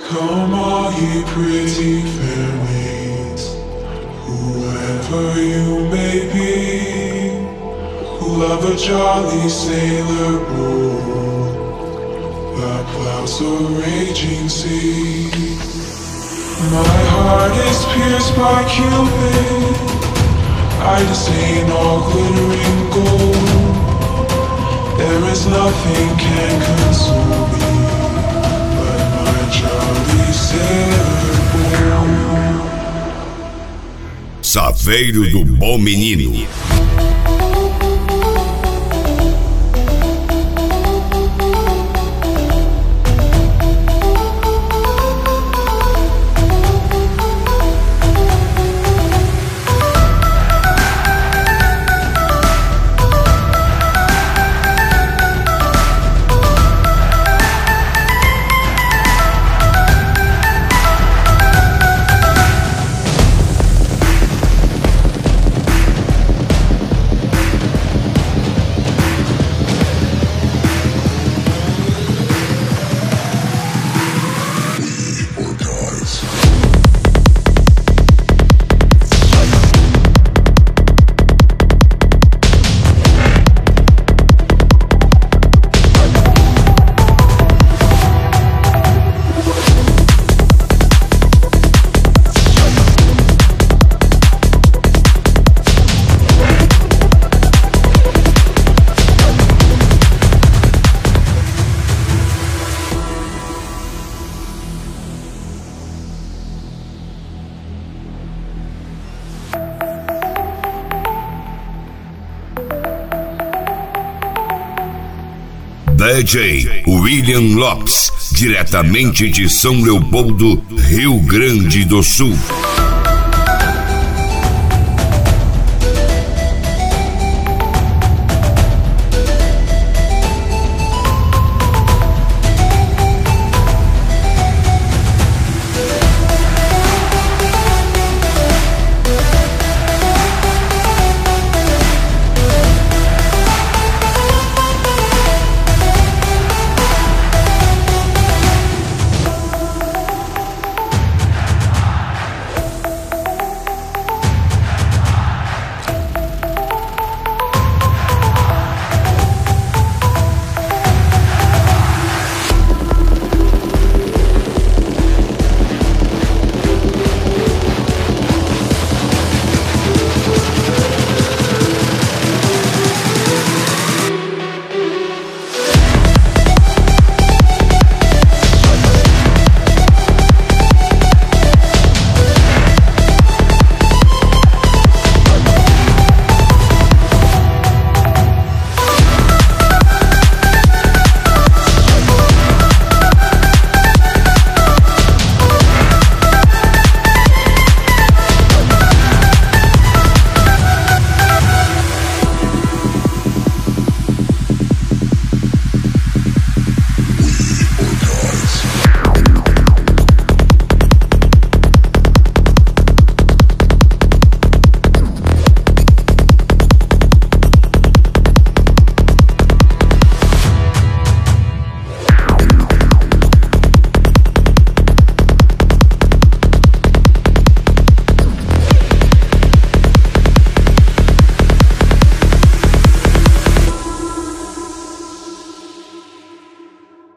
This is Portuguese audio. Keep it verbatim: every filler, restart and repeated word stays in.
Come all ye pretty fair maids, whoever you may be, who love a jolly sailor bold, that plows a raging sea. My heart is pierced by Cupid, I disdain all glittering gold. There is nothing can console me but my jolly sailor bold. Saveiro do Bom Menino. D J William Lopes, diretamente de São Leopoldo, Rio Grande do Sul.